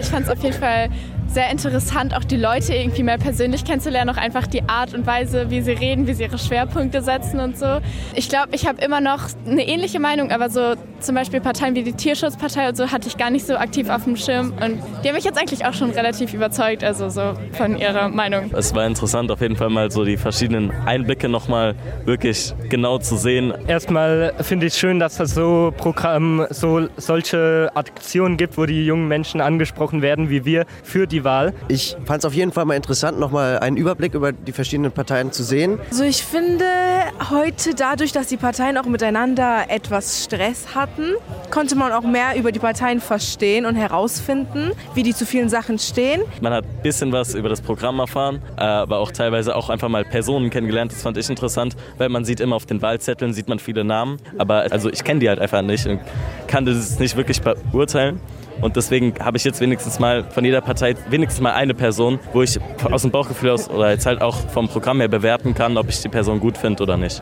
Ich fand es auf jeden Fall sehr interessant, auch die Leute irgendwie mehr persönlich kennenzulernen, auch einfach die Art und Weise, wie sie reden, wie sie ihre Schwerpunkte setzen und so. Ich glaube, ich habe immer noch eine ähnliche Meinung, aber so zum Beispiel Parteien wie die Tierschutzpartei und so hatte ich gar nicht so aktiv auf dem Schirm und die haben mich jetzt eigentlich auch schon relativ überzeugt, also so von ihrer Meinung. Es war interessant, auf jeden Fall mal so die verschiedenen Einblicke nochmal wirklich genau zu sehen. Erstmal finde ich es schön, dass es solche Aktionen gibt, wo die jungen Menschen angesprochen werden, wie wir, für die Wahl. Ich fand es auf jeden Fall mal interessant, nochmal einen Überblick über die verschiedenen Parteien zu sehen. Also ich finde, heute dadurch, dass die Parteien auch miteinander etwas Stress hatten, konnte man auch mehr über die Parteien verstehen und herausfinden, wie die zu vielen Sachen stehen. Man hat ein bisschen was über das Programm erfahren, aber auch teilweise auch einfach mal Personen kennengelernt. Das fand ich interessant, weil man sieht immer auf den Wahlzetteln, sieht man viele Namen. Aber also ich kenne die halt einfach nicht und kann das nicht wirklich beurteilen. Und deswegen habe ich jetzt wenigstens mal von jeder Partei wenigstens mal eine Person, wo ich aus dem Bauchgefühl aus oder jetzt halt auch vom Programm her bewerten kann, ob ich die Person gut finde oder nicht.